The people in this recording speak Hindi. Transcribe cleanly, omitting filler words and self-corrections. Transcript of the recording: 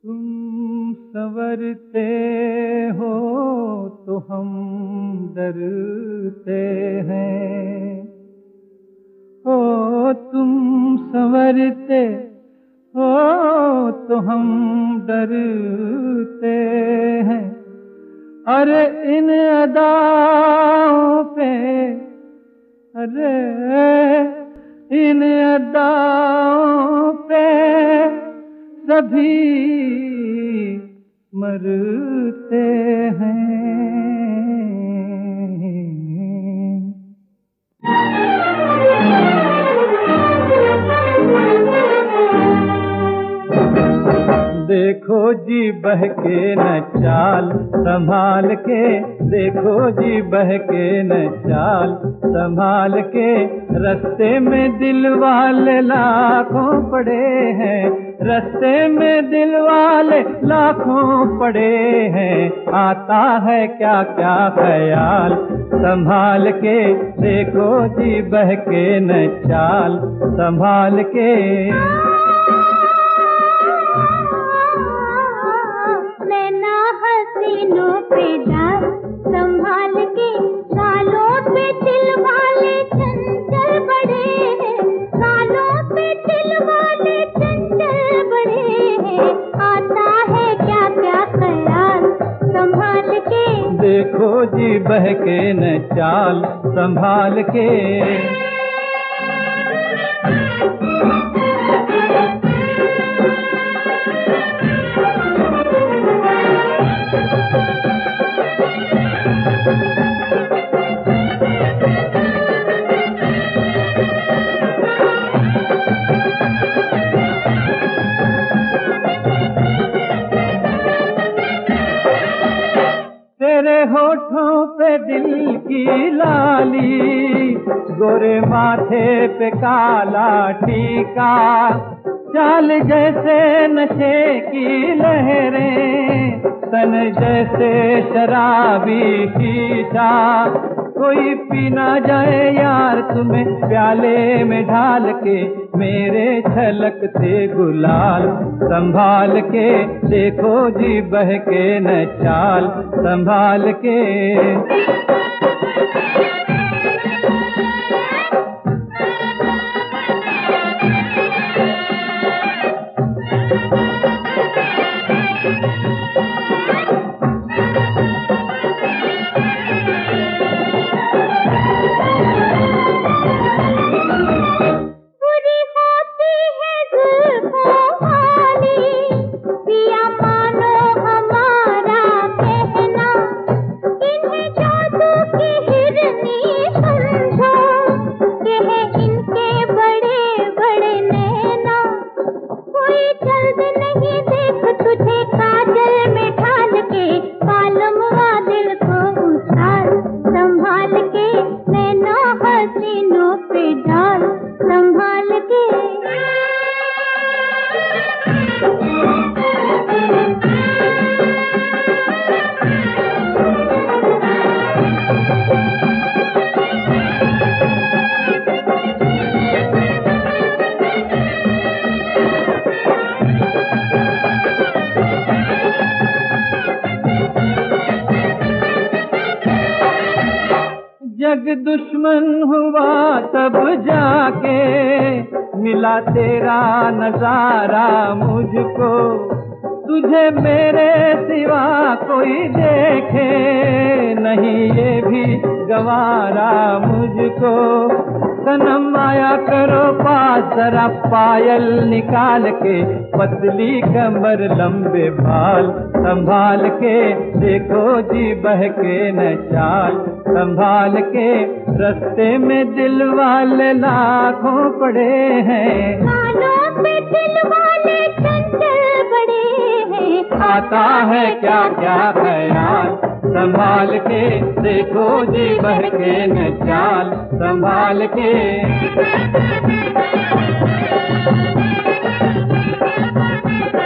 तुम संवरते हो तो हम डरते हैं। ओ तुम संवरते हो तो हम डरते हैं। अरे इन अदाओं पे, अरे इन अदाओं पे सभी मरते हैं। देखो जी बहके न चाल संभाल के, देखो जी बहके न चाल संभाल के। रास्ते में दिल वाले लाखों पड़े हैं, रास्ते में दिल वाले लाखों पड़े हैं। आता है क्या क्या ख्याल संभाल के, देखो जी बहके न चाल संभाल के। हसीनों पे डाल संभाल के, गालों पे दिल वाले चंचल बड़े हैं, गालों पे दिल वाले चंचल बड़े हैं। आता है क्या क्या ख्याल संभाल के, देखो जी बहके न चाल संभाल के। तेरे होठों पे दिल की लाली, गोरे माथे पे काला टीका, चाल जैसे नशे की लहरें, तन जैसे शराबी शीशा। कोई पी ना जाए यार तुम्हें प्याले में ढाल के, मेरे छलकते गुलाल संभाल के। देखो जी बहके न चाल संभाल के। जग दुश्मन हुआ तब जाके मिला तेरा नजारा मुझको, तुझे मेरे सिवा कोई देखे नहीं ये भी गवारा मुझको। सनम आया करो पास जरा पायल निकाल के, पतली कमर लंबे बाल संभाल के। देखो जी बहके न चाल संभाल के, रास्ते में दिल वाले लाखों पड़े हैं, गालों पे दिल वाले चंचल बड़े हैं। आता है क्या क्या ख्याल संभाल के, देखो जी बहके न चाल संभाल के।